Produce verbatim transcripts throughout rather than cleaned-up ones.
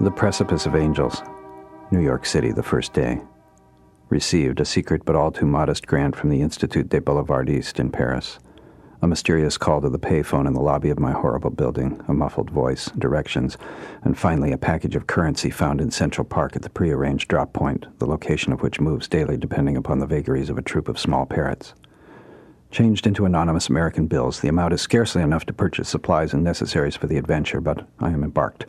The Precipice of Angels, New York City, the first day. Received a secret but all too modest grant from the Institut des Boulevardsistes in Paris. A mysterious call to the payphone in the lobby of my horrible building, a muffled voice, directions, and finally a package of currency found in Central Park at the prearranged drop point, the location of which moves daily depending upon the vagaries of a troop of small parrots. Changed into anonymous American bills, the amount is scarcely enough to purchase supplies and necessaries for the adventure, but I am embarked.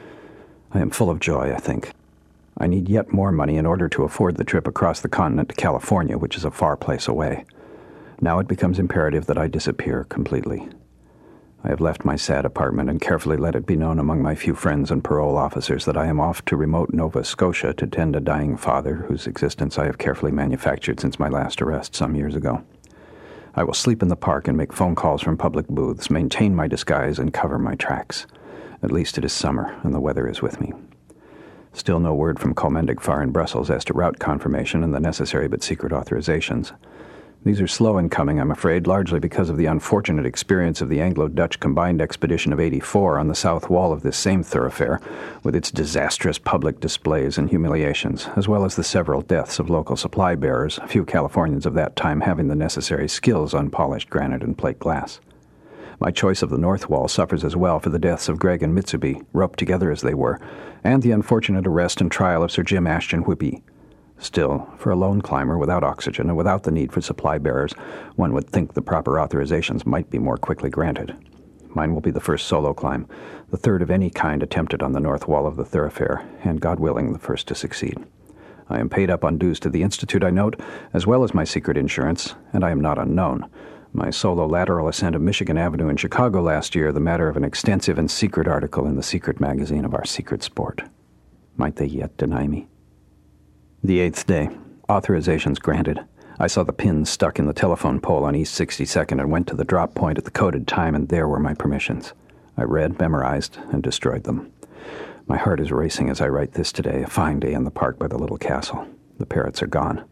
I am full of joy, I think. I need yet more money in order to afford the trip across the continent to California, which is a far place away. Now it becomes imperative that I disappear completely. I have left my sad apartment and carefully let it be known among my few friends and parole officers that I am off to remote Nova Scotia to tend a dying father whose existence I have carefully manufactured since my last arrest some years ago. I will sleep in the park and make phone calls from public booths, maintain my disguise, and cover my tracks. At least it is summer, and the weather is with me. Still no word from Commendagfar in Brussels as to route confirmation and the necessary but secret authorizations. These are slow in coming, I'm afraid, largely because of the unfortunate experience of the Anglo-Dutch combined expedition of eighty-four on the south wall of this same thoroughfare, with its disastrous public displays and humiliations, as well as the several deaths of local supply bearers, few Californians of that time having the necessary skills on polished granite and plate glass. My choice of the North Wall suffers as well for the deaths of Greg and Mitsubi, roped together as they were, and the unfortunate arrest and trial of Sir Jim Ashton Whippy. Still, for a lone climber without oxygen and without the need for supply bearers, one would think the proper authorizations might be more quickly granted. Mine will be the first solo climb, the third of any kind attempted on the North Wall of the thoroughfare, and God willing, the first to succeed. I am paid up on dues to the Institute, I note, as well as my secret insurance, and I am not unknown. My solo lateral ascent of Michigan Avenue in Chicago last year, the matter of an extensive and secret article in the secret magazine of our secret sport. Might they yet deny me? The eighth day. Authorizations granted. I saw the pins stuck in the telephone pole on East sixty-second and went to the drop point at the coded time, and there were my permissions. I read, memorized, and destroyed them. My heart is racing as I write this today, a fine day in the park by the little castle. The parrots are gone.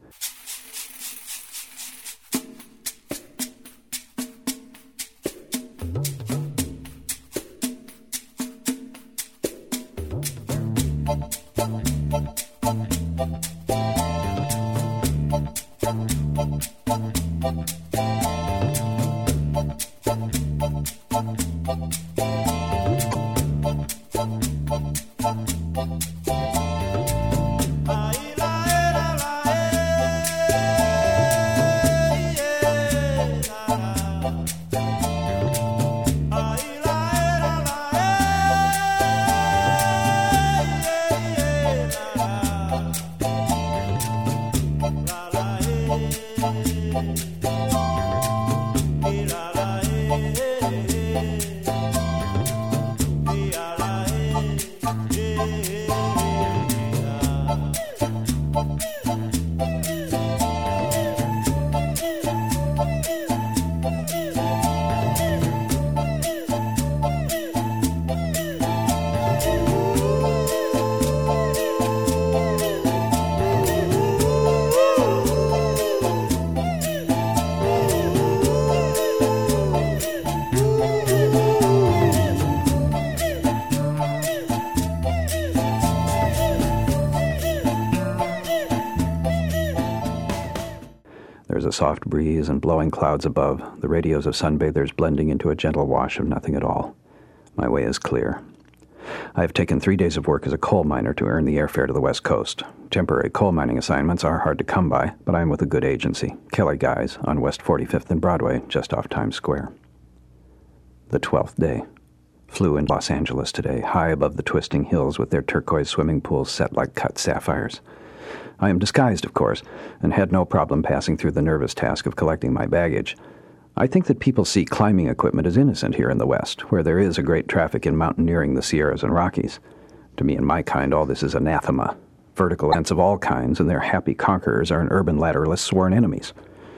There's a soft breeze and blowing clouds above, the radios of sunbathers blending into a gentle wash of nothing at all. My way is clear. I have taken three days of work as a coal miner to earn the airfare to the West Coast. Temporary coal mining assignments are hard to come by, but I am with a good agency, Kelly Guys, on West forty-fifth and Broadway, just off Times Square. The twelfth day. Flew in Los Angeles today, high above the twisting hills with their turquoise swimming pools set like cut sapphires. I am disguised, of course, and had no problem passing through the nervous task of collecting my baggage. I think that people see climbing equipment as innocent here in the West, where there is a great traffic in mountaineering the Sierras and Rockies. To me and my kind, all this is anathema. Vertical events of all kinds and their happy conquerors are an urban lateralist's sworn enemies.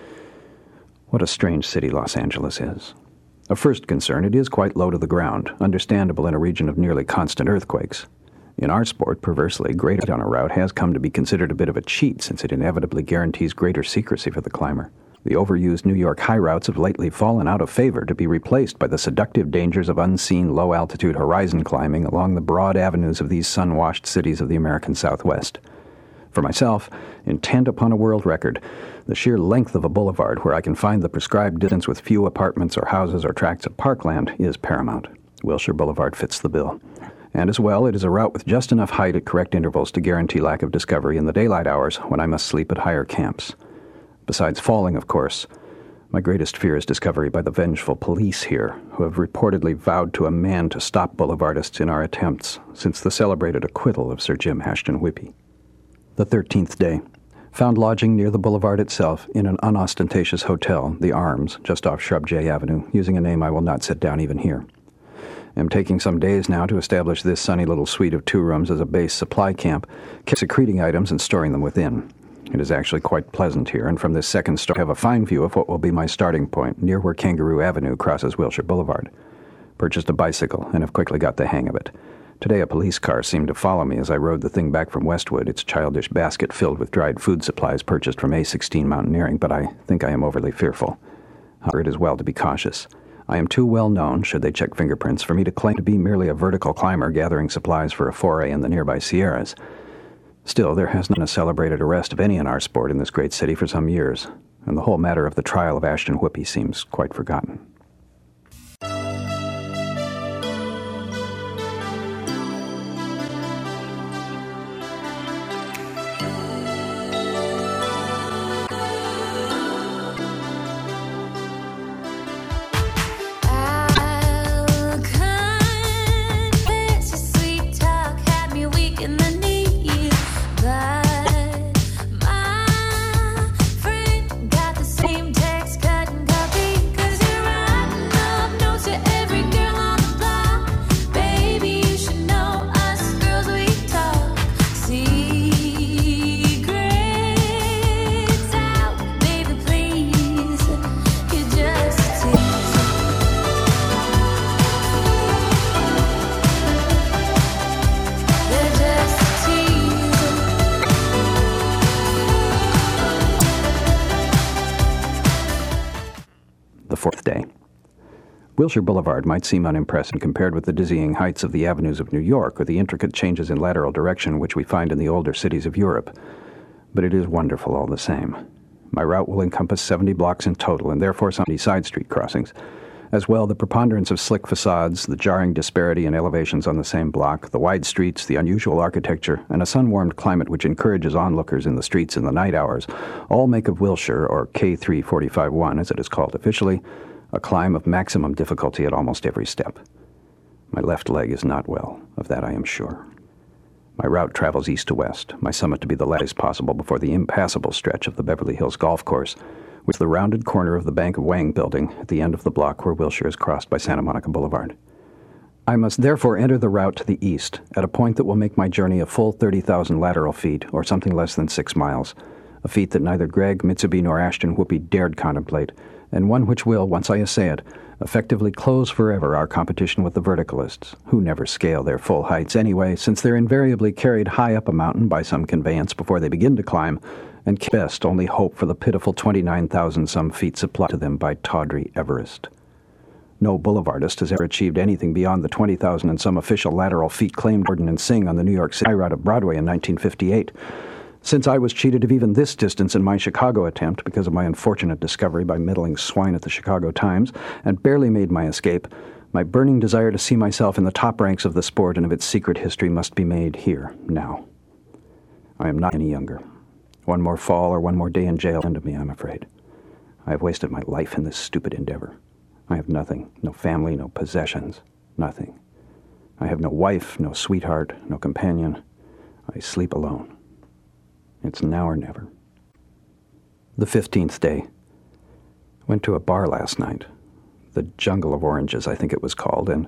What a strange city Los Angeles is. Of first concern, it is quite low to the ground, understandable in a region of nearly constant earthquakes. In our sport, perversely, greater on a route has come to be considered a bit of a cheat since it inevitably guarantees greater secrecy for the climber. The overused New York high routes have lately fallen out of favor to be replaced by the seductive dangers of unseen low-altitude horizon climbing along the broad avenues of these sun-washed cities of the American Southwest. For myself, intent upon a world record, the sheer length of a boulevard where I can find the prescribed distance with few apartments or houses or tracts of parkland is paramount. Wilshire Boulevard fits the bill. And as well, it is a route with just enough height at correct intervals to guarantee lack of discovery in the daylight hours when I must sleep at higher camps. Besides falling, of course, my greatest fear is discovery by the vengeful police here, who have reportedly vowed to a man to stop boulevardists in our attempts since the celebrated acquittal of Sir Jim Ashton Whippy. The thirteenth day. Found lodging near the boulevard itself in an unostentatious hotel, the Arms, just off Shrub J Avenue, using a name I will not set down even here. Am taking some days now to establish this sunny little suite of two rooms as a base supply camp, secreting items and storing them within. It is actually quite pleasant here, and from this second story I have a fine view of what will be my starting point, near where Kangaroo Avenue crosses Wilshire Boulevard. Purchased a bicycle, and have quickly got the hang of it. Today a police car seemed to follow me as I rode the thing back from Westwood, its childish basket filled with dried food supplies purchased from A sixteen Mountaineering, but I think I am overly fearful. However, it is well to be cautious. I am too well known, should they check fingerprints, for me to claim to be merely a vertical climber gathering supplies for a foray in the nearby Sierras. Still, there has not been a celebrated arrest of any in our sport in this great city for some years, and the whole matter of the trial of Ashton Whippy seems quite forgotten. Fourth day. Wilshire Boulevard might seem unimpressive compared with the dizzying heights of the avenues of New York or the intricate changes in lateral direction which we find in the older cities of Europe, but it is wonderful all the same. My route will encompass seventy blocks in total, and therefore some side street crossings. As well, the preponderance of slick facades, the jarring disparity in elevations on the same block, the wide streets, the unusual architecture, and a sun-warmed climate which encourages onlookers in the streets in the night hours, all make of Wilshire, or K three forty-five one as it is called officially, a climb of maximum difficulty at almost every step. My left leg is not well, of that I am sure. My route travels east to west, my summit to be the last possible before the impassable stretch of the Beverly Hills Golf Course, which is the rounded corner of the Bank of Wang building at the end of the block where Wilshire is crossed by Santa Monica Boulevard. I must therefore enter the route to the east, at a point that will make my journey a full thirty thousand lateral feet, or something less than six miles, a feat that neither Gregg, Mitsubi, nor Ashton Whippy dared contemplate, and one which will, once I essay it, effectively close forever our competition with the verticalists, who never scale their full heights anyway, since they're invariably carried high up a mountain by some conveyance before they begin to climb, and can best only hope for the pitiful twenty-nine thousand some feet supplied to them by tawdry Everest. No boulevardist has ever achieved anything beyond the twenty thousand and some official lateral feet claimed Gordon and Singh on the New York City route of Broadway in nineteen fifty-eight. Since I was cheated of even this distance in my Chicago attempt because of my unfortunate discovery by meddling swine at the Chicago Times, and barely made my escape, my burning desire to see myself in the top ranks of the sport and of its secret history must be made here, now. I am not any younger. One more fall or one more day in jail end of me, I'm afraid. I have wasted my life in this stupid endeavor. I have nothing, no family, no possessions, nothing. I have no wife, no sweetheart, no companion. I sleep alone. It's now or never. The fifteenth day. Went to a bar last night. The Jungle of Oranges, I think it was called, and...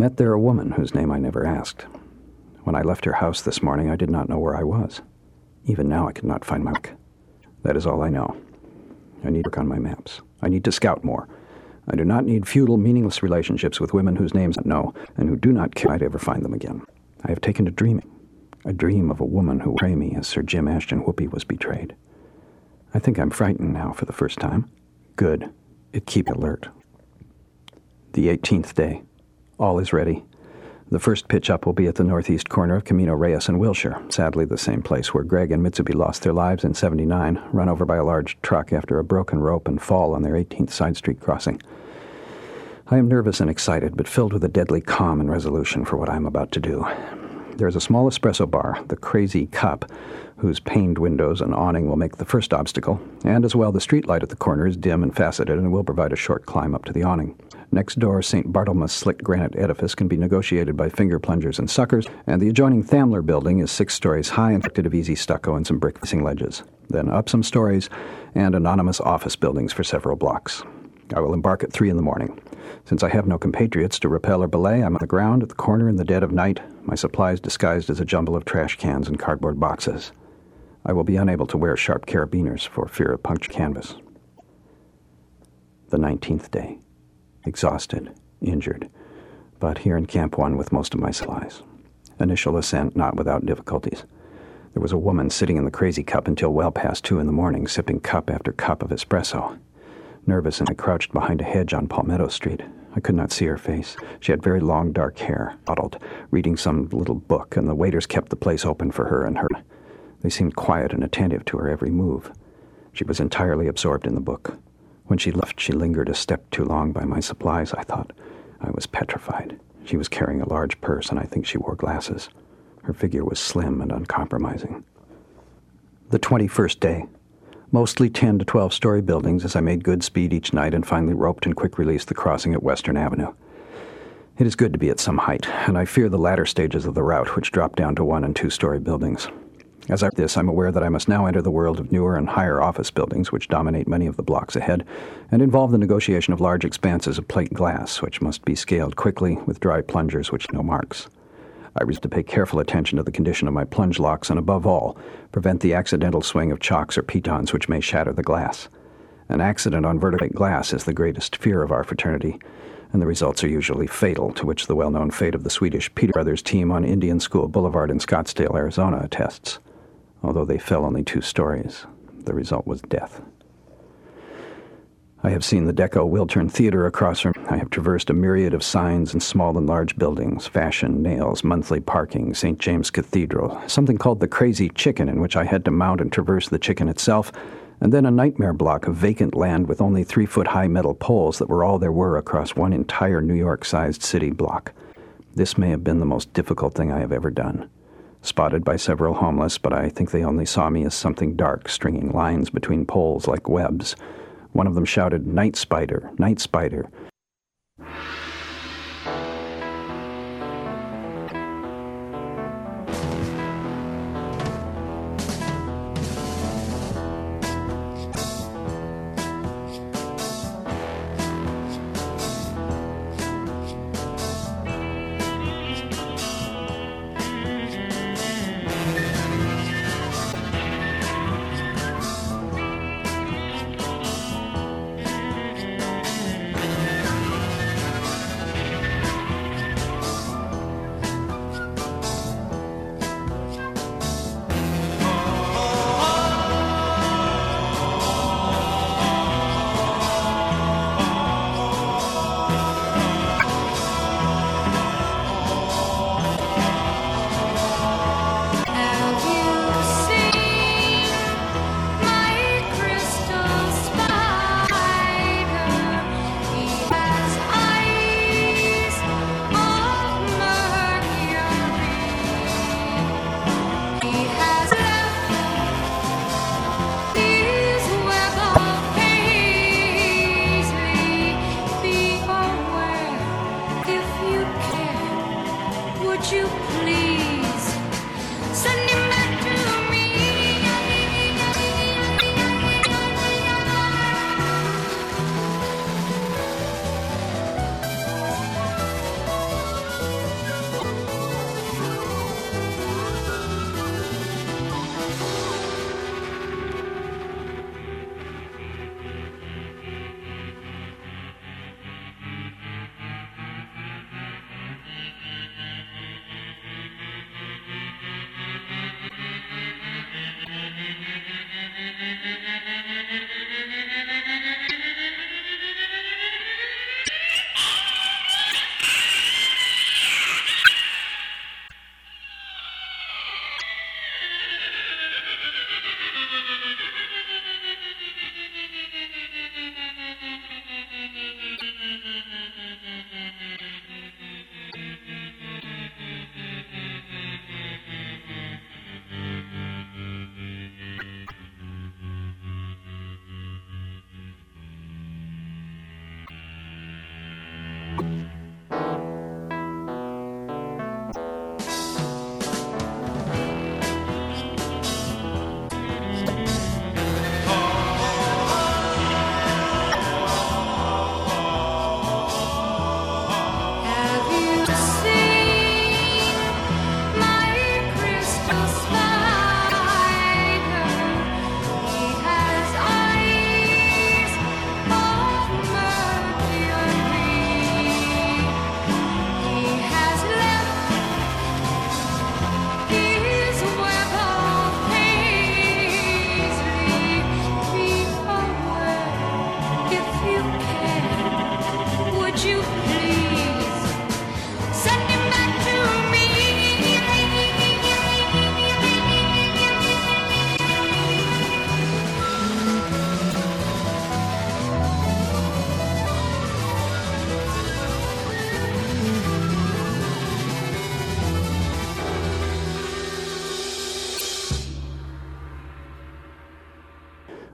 Met there a woman whose name I never asked. When I left her house this morning, I did not know where I was. Even now, I could not find my work. That is all I know. I need to work on my maps. I need to scout more. I do not need futile, meaningless relationships with women whose names I know and who do not care I'd ever find them again. I have taken to dreaming. A dream of a woman who will betray me as Sir Jim Ashton Whoopi was betrayed. I think I'm frightened now for the first time. Good. It keeps alert. The eighteenth day. All is ready. The first pitch-up will be at the northeast corner of Camino Reyes and Wilshire, sadly the same place where Greg and Mitsubi lost their lives in seventy-nine, run over by a large truck after a broken rope and fall on their eighteenth side street crossing. I am nervous and excited, but filled with a deadly calm and resolution for what I am about to do. There is a small espresso bar, the Crazy Cup, whose paned windows and awning will make the first obstacle, and as well the street light at the corner is dim and faceted and will provide a short climb up to the awning. Next door, Saint Barthelmess' slick granite edifice can be negotiated by finger plungers and suckers, and the adjoining Thamler building is six stories high and constructed of easy stucco and some brick facing ledges. Then up some stories, and anonymous office buildings for several blocks. I will embark at three in the morning. Since I have no compatriots to rappel or belay, I'm on the ground at the corner in the dead of night, my supplies disguised as a jumble of trash cans and cardboard boxes. I will be unable to wear sharp carabiners for fear of punctured canvas. The nineteenth day. Exhausted, injured, but here in Camp One with most of my supplies. Initial ascent not without difficulties. There was a woman sitting in the Crazy Cup until well past two in the morning, sipping cup after cup of espresso. Nervous, and I crouched behind a hedge on Palmetto Street. I could not see her face. She had very long, dark hair, huddled, reading some little book, and the waiters kept the place open for her and her. They seemed quiet and attentive to her every move. She was entirely absorbed in the book. When she left, she lingered a step too long by my supplies. I thought I was petrified. She was carrying a large purse, and I think she wore glasses. Her figure was slim and uncompromising. The twenty-first day. Mostly ten to twelve story buildings as I made good speed each night and finally roped and quick released the crossing at Western Avenue. It is good to be at some height, and I fear the latter stages of the route, which drop down to one and two story buildings. As I do this, I'm aware that I must now enter the world of newer and higher office buildings, which dominate many of the blocks ahead, and involve the negotiation of large expanses of plate glass, which must be scaled quickly with dry plungers which have no marks. I resolve to pay careful attention to the condition of my plunge locks and, above all, prevent the accidental swing of chocks or pitons which may shatter the glass. An accident on vertical glass is the greatest fear of our fraternity, and the results are usually fatal, to which the well-known fate of the Swedish Peter Brothers team on Indian School Boulevard in Scottsdale, Arizona, attests. Although they fell only two stories, the result was death. I have seen the Deco Wiltern Theater across from. I have traversed a myriad of signs and small and large buildings, fashion, nails, monthly parking, Saint James Cathedral, something called the Crazy Chicken, in which I had to mount and traverse the chicken itself, and then a nightmare block of vacant land with only three-foot-high metal poles that were all there were across one entire New York-sized city block. This may have been the most difficult thing I have ever done. Spotted by several homeless, but I think they only saw me as something dark, stringing lines between poles like webs. One of them shouted, "Night Spider, Night Spider."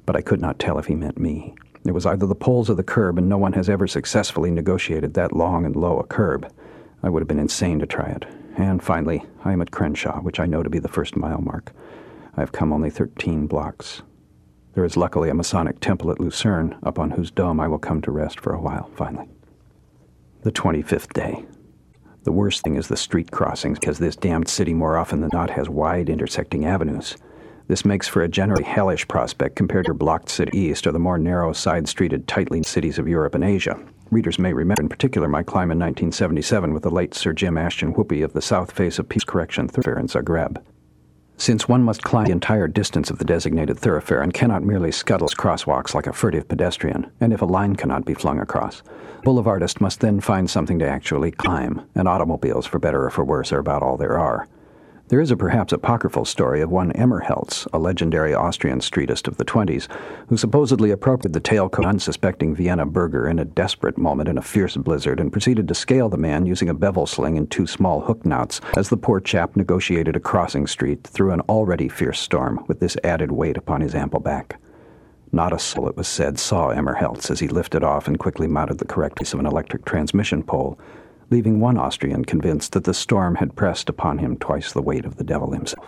but I could not tell if he meant me. It was either the poles or the curb, and no one has ever successfully negotiated that long and low a curb. I would have been insane to try it. And finally, I am at Crenshaw, which I know to be the first mile mark. I have come only thirteen blocks. There is luckily a Masonic temple at Lucerne, upon whose dome I will come to rest for a while, finally. The twenty-fifth day. The worst thing is the street crossings, because this damned city more often than not has wide intersecting avenues. This makes for a generally hellish prospect compared to your blocked city east or the more narrow, side-streeted, tightly cities of Europe and Asia. Readers may remember in particular my climb in nineteen seventy-seven with the late Sir Jim Ashton Whoopi of the south face of Peace Correction Thoroughfare in Zagreb. Since one must climb the entire distance of the designated thoroughfare and cannot merely scuttle crosswalks like a furtive pedestrian, and if a line cannot be flung across, boulevardist must then find something to actually climb, and automobiles, for better or for worse, are about all there are. There is a perhaps apocryphal story of one Emmerheltz, a legendary Austrian streetist of the twenties, who supposedly appropriated the tailcoat unsuspecting Vienna burgher in a desperate moment in a fierce blizzard and proceeded to scale the man using a bevel sling and two small hook knots as the poor chap negotiated a crossing street through an already fierce storm with this added weight upon his ample back. Not a soul, it was said, saw Emmerheltz as he lifted off and quickly mounted the correct piece of an electric transmission pole, leaving one Austrian convinced that the storm had pressed upon him twice the weight of the devil himself.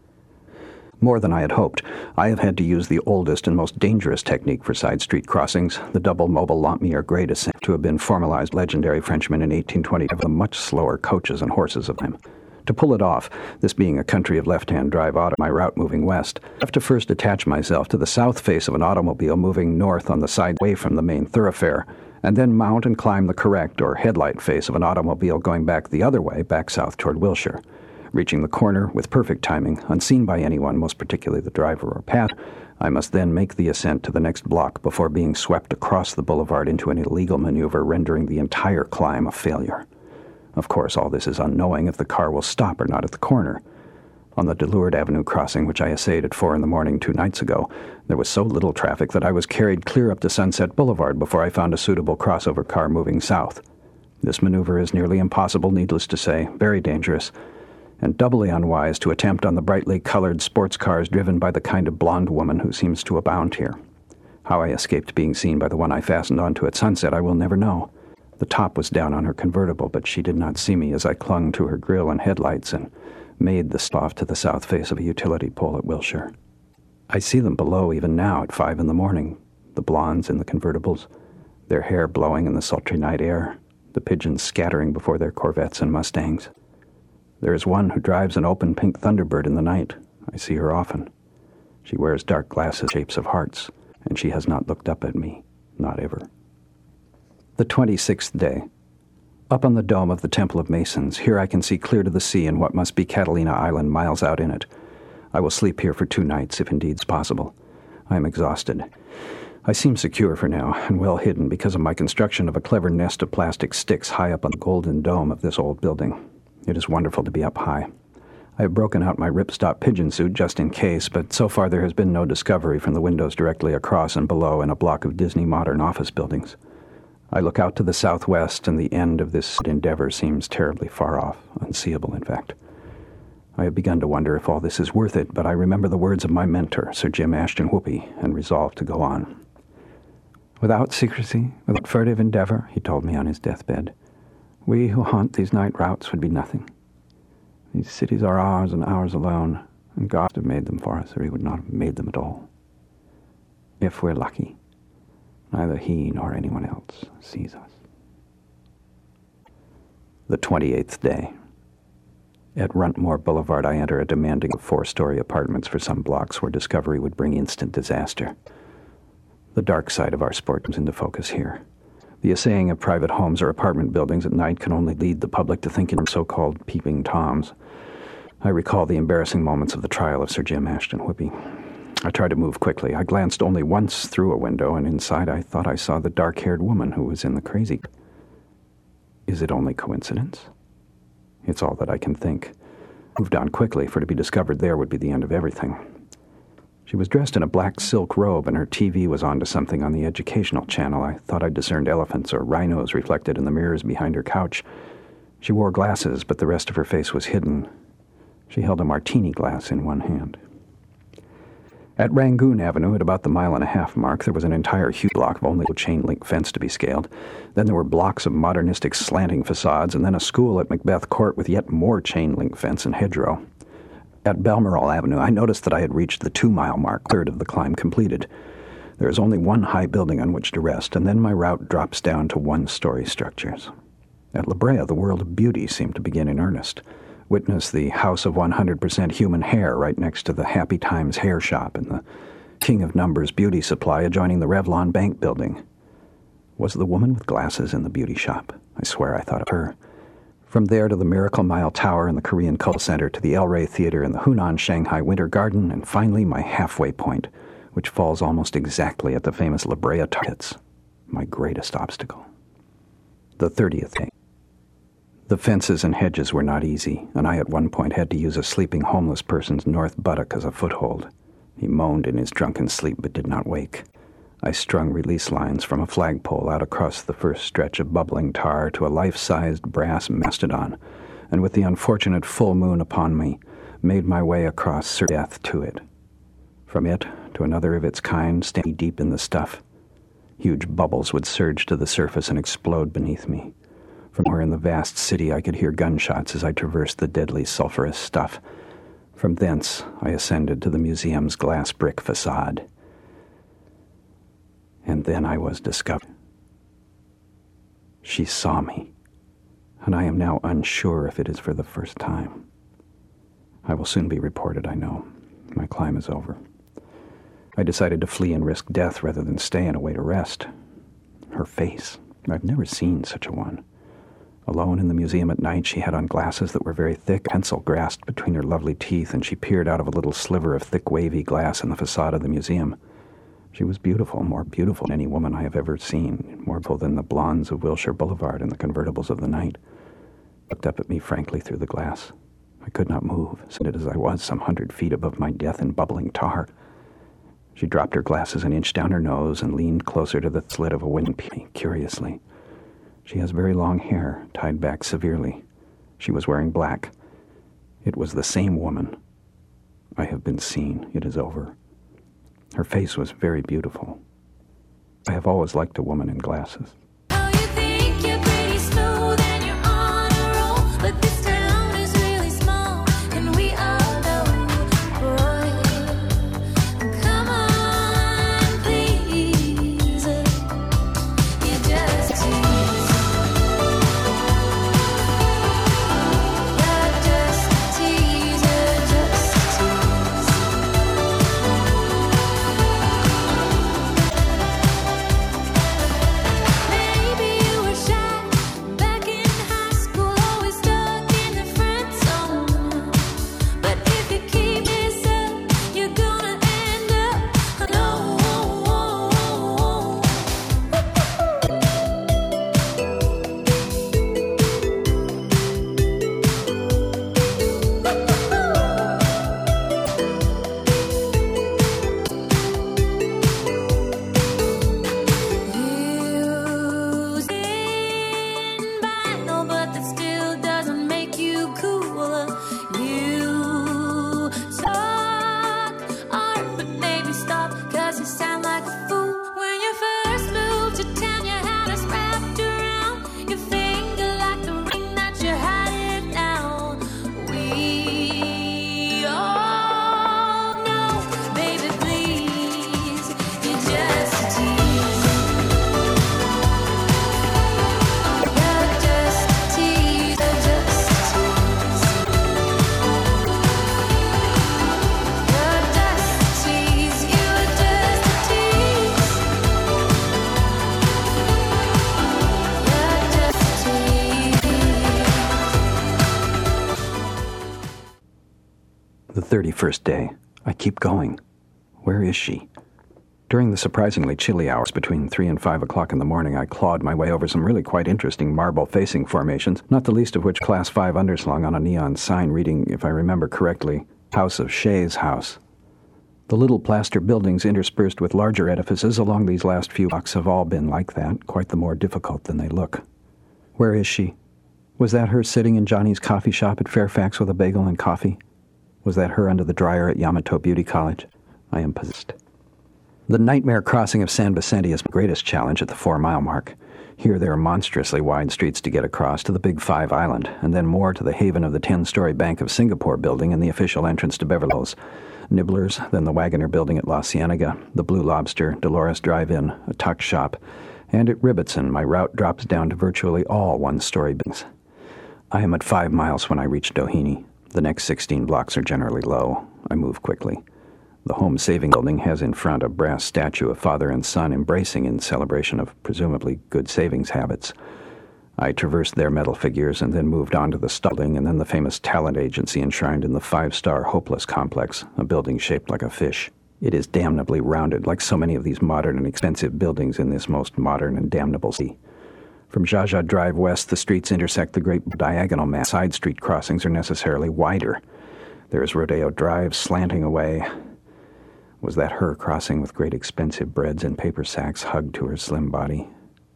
More than I had hoped, I have had to use the oldest and most dangerous technique for side street crossings, the double mobile Lampmere grade ascent, to have been formalized legendary Frenchman in eighteen twenty of the much slower coaches and horses of him. To pull it off, this being a country of left-hand drive auto, my route moving west, I have to first attach myself to the south face of an automobile moving north on the side away from the main thoroughfare, and then mount and climb the correct or headlight face of an automobile going back the other way, back south toward Wilshire. Reaching the corner with perfect timing, unseen by anyone, most particularly the driver or Pat, I must then make the ascent to the next block before being swept across the boulevard into an illegal maneuver, rendering the entire climb a failure. Of course, all this is unknowing if the car will stop or not at the corner. On the Delourde Avenue crossing, which I essayed at four in the morning two nights ago, there was so little traffic that I was carried clear up to Sunset Boulevard before I found a suitable crossover car moving south. This maneuver is nearly impossible, needless to say, very dangerous, and doubly unwise to attempt on the brightly colored sports cars driven by the kind of blonde woman who seems to abound here. How I escaped being seen by the one I fastened onto at sunset I will never know. The top was down on her convertible, but she did not see me as I clung to her grille and headlights and made the stop to the south face of a utility pole at Wilshire. I see them below even now at five in the morning, the blondes in the convertibles, their hair blowing in the sultry night air, the pigeons scattering before their Corvettes and Mustangs. There is one who drives an open pink Thunderbird in the night. I see her often. She wears dark glasses, shapes of hearts, and she has not looked up at me, not ever. The twenty-sixth day. Up on the dome of the Temple of Masons, here I can see clear to the sea and what must be Catalina Island miles out in it. I will sleep here for two nights, if indeed it's possible. I am exhausted. I seem secure for now, and well hidden because of my construction of a clever nest of plastic sticks high up on the golden dome of this old building. It is wonderful to be up high. I have broken out my ripstop pigeon suit just in case, but so far there has been no discovery from the windows directly across and below in a block of Disney modern office buildings. I look out to the southwest, and the end of this endeavor seems terribly far off, unseeable, in fact. I have begun to wonder if all this is worth it, but I remember the words of my mentor, Sir Jim Ashton Whoopi, and resolve to go on. Without secrecy, without furtive endeavor, he told me on his deathbed, we who haunt these night routes would be nothing. These cities are ours and ours alone, and God would have made them for us, or he would not have made them at all. If we're lucky, neither he nor anyone else sees us. The twenty-eighth day. At Runtmore Boulevard, I enter a demanding four-story apartments for some blocks where discovery would bring instant disaster. The dark side of our sport comes into focus here. The assaying of private homes or apartment buildings at night can only lead the public to thinking of so-called peeping Toms. I recall the embarrassing moments of the trial of Sir Jim Ashton Whoopi. I tried to move quickly. I glanced only once through a window, and inside I thought I saw the dark-haired woman who was in the crazy. Is it only coincidence? It's all that I can think. Moved on quickly, for to be discovered there would be the end of everything. She was dressed in a black silk robe, and her T V was on to something on the educational channel. I thought I discerned elephants or rhinos reflected in the mirrors behind her couch. She wore glasses, but the rest of her face was hidden. She held a martini glass in one hand. At Rangoon Avenue, at about the mile and a half mark, there was an entire huge block of only a chain-link fence to be scaled. Then there were blocks of modernistic slanting facades, and then a school at Macbeth Court with yet more chain-link fence and hedgerow. At Balmoral Avenue, I noticed that I had reached the two-mile mark, third of the climb completed. There is only one high building on which to rest, and then my route drops down to one-story structures. At La Brea, the world of beauty seemed to begin in earnest. Witness the House of one hundred percent Human Hair right next to the Happy Times Hair Shop and the King of Numbers Beauty Supply adjoining the Revlon Bank Building. Was the woman with glasses in the beauty shop? I swear I thought of her. From there to the Miracle Mile Tower and the Korean Cultural Center, to the El Rey Theater and the Hunan Shanghai Winter Garden, and finally my halfway point, which falls almost exactly at the famous La Brea Targets, my greatest obstacle. The thirtieth day. The fences and hedges were not easy, and I at one point had to use a sleeping homeless person's north buttock as a foothold. He moaned in his drunken sleep but did not wake. I strung release lines from a flagpole out across the first stretch of bubbling tar to a life-sized brass mastodon, and with the unfortunate full moon upon me, made my way across certain death to it. From it to another of its kind, standing deep in the stuff. Huge bubbles would surge to the surface and explode beneath me. From where in the vast city I could hear gunshots as I traversed the deadly sulphurous stuff. From thence I ascended to the museum's glass brick facade. And then I was discovered. She saw me, and I am now unsure if it is for the first time. I will soon be reported, I know. My climb is over. I decided to flee and risk death rather than stay and await arrest. Her face. I've never seen such a one. Alone in the museum at night, she had on glasses that were very thick, pencil grasped between her lovely teeth, and she peered out of a little sliver of thick, wavy glass in the facade of the museum. She was beautiful, more beautiful than any woman I have ever seen, more beautiful than the blondes of Wilshire Boulevard and the convertibles of the night. Looked up at me frankly through the glass. I could not move, seated as I was some hundred feet above my death in bubbling tar. She dropped her glasses an inch down her nose and leaned closer to the slit of a window, curiously. She has very long hair, tied back severely. She was wearing black. It was the same woman. I have been seen. It is over. Her face was very beautiful. I have always liked a woman in glasses. Oh, you think you're pretty smooth and you're on a roll, but this town is really small, and we all know, boy. Come on, please. You just tease. You're just a teaser, just a tease. Maybe you were shy back in high school, always stuck in the friend zone. But if you keep this up, you're gonna end up alone. You stand by, no, but that still doesn't make you cool. You talk art, but maybe stop, 'cause you sound like a fool. When you first moved to town, you had us wrapped around your finger like the ring that you had it now. We all know, baby, please, you're just a tease. You're just a teaser, just a tease. You're just a tease. You're just a tease. You're just a tease. The thirty-first day. I keep going. Where is she? During the surprisingly chilly hours between three and five o'clock in the morning, I clawed my way over some really quite interesting marble-facing formations, not the least of which Class five underslung on a neon sign reading, if I remember correctly, House of Shay's House. The little plaster buildings interspersed with larger edifices along these last few blocks have all been like that, quite the more difficult than they look. Where is she? Was that her sitting in Johnny's coffee shop at Fairfax with a bagel and coffee? Was that her under the dryer at Yamato Beauty College? I am possessed. The nightmare crossing of San Vicente is my greatest challenge at the four-mile mark. Here there are monstrously wide streets to get across to the Big Five Island, and then more to the haven of the ten-story Bank of Singapore building and the official entrance to Beverly Hills. Nibblers, then the Wagoner building at La Cienega, the Blue Lobster, Dolores Drive-In, a tuck shop, and at Ribbitson my route drops down to virtually all one-story buildings. I am at five miles when I reach Doheny. The next sixteen blocks are generally low. I move quickly. The Home Saving Building has in front a brass statue of father and son embracing in celebration of presumably good savings habits. I traversed their metal figures and then moved on to the Stubbling and then the famous talent agency enshrined in the five-star Hopeless Complex, a building shaped like a fish. It is damnably rounded, like so many of these modern and expensive buildings in this most modern and damnable city. From Jaja Drive west, the streets intersect the great diagonal map. Side street crossings are necessarily wider. There is Rodeo Drive slanting away. Was that her crossing with great expensive breads and paper sacks hugged to her slim body?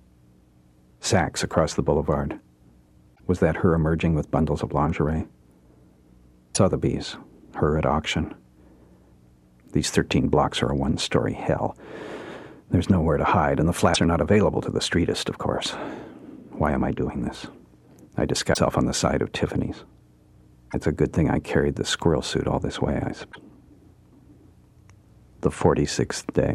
Sacks across the boulevard. Was that her emerging with bundles of lingerie? Sotheby's, her at auction. These thirteen blocks are a one-story hell. There's nowhere to hide, and the flats are not available to the streetist, of course. Why am I doing this? I disguise myself on the side of Tiffany's. It's a good thing I carried the squirrel suit all this way, I suppose. The forty-sixth day.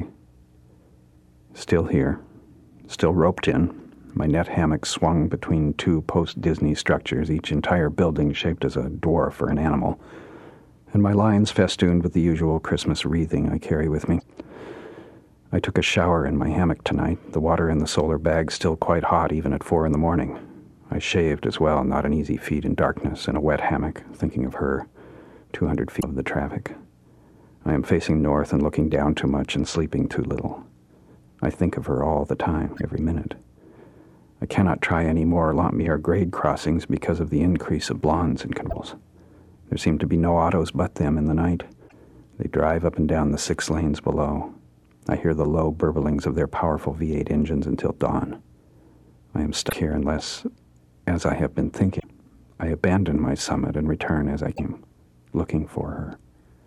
Still here. Still roped in. My net hammock swung between two post-Disney structures, each entire building shaped as a dwarf or an animal, and my lines festooned with the usual Christmas wreathing I carry with me. I took a shower in my hammock tonight, the water in the solar bag still quite hot even at four in the morning. I shaved as well, not an easy feat in darkness, in a wet hammock, thinking of her, two hundred feet of the traffic. I am facing north and looking down too much and sleeping too little. I think of her all the time, every minute. I cannot try any more Lampmere grade crossings because of the increase of blondes and controls. There seem to be no autos but them in the night. They drive up and down the six lanes below. I hear the low burblings of their powerful V eight engines until dawn. I am stuck here unless, as I have been thinking, I abandon my summit and return as I came, looking for her.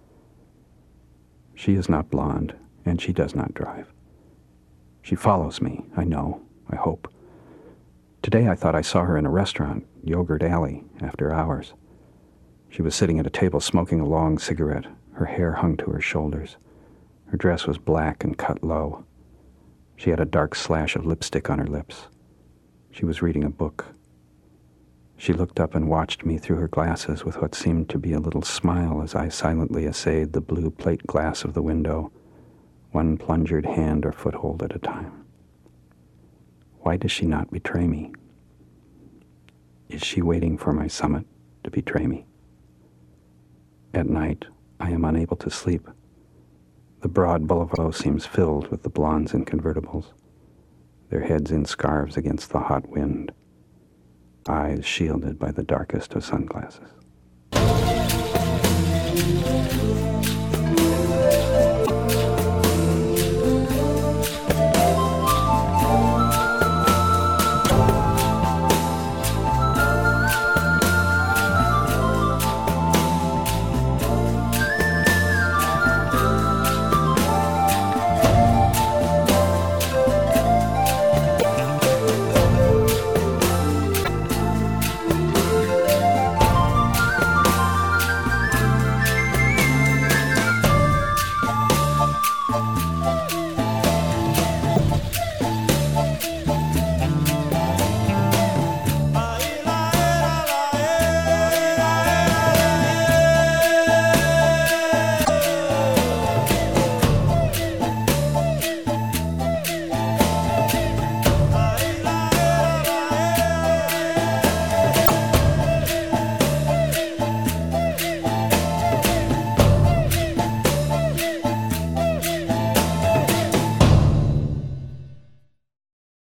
She is not blonde, and she does not drive. She follows me, I know, I hope. Today I thought I saw her in a restaurant, Yogurt Alley, after hours. She was sitting at a table smoking a long cigarette. Her hair hung to her shoulders. Her dress was black and cut low. She had a dark slash of lipstick on her lips. She was reading a book. She looked up and watched me through her glasses with what seemed to be a little smile as I silently essayed the blue plate glass of the window, one plungered hand or foothold at a time. Why does she not betray me? Is she waiting for my summit to betray me? At night, I am unable to sleep. The broad boulevard seems filled with the blondes in convertibles, their heads in scarves against the hot wind, eyes shielded by the darkest of sunglasses.